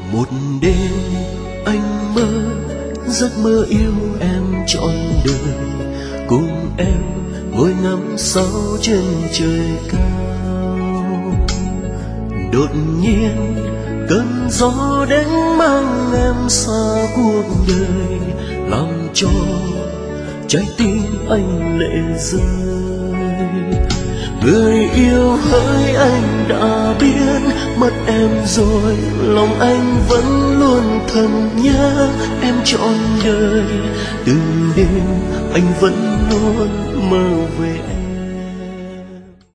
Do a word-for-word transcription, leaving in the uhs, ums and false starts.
Một đêm anh mơ giấc mơ yêu em trọn đời, cùng em ngồi ngắm sao trên trời cao. Đột nhiên cơn gió đến mang em xa cuộc đời, làm cho trái tim anh lệ rơi. Người yêu hỡi anh đã biết mất em rồi, lòng anh vẫn luôn thầm nhớ em trọn đời. Từng đêm anh vẫn luôn mơ về em.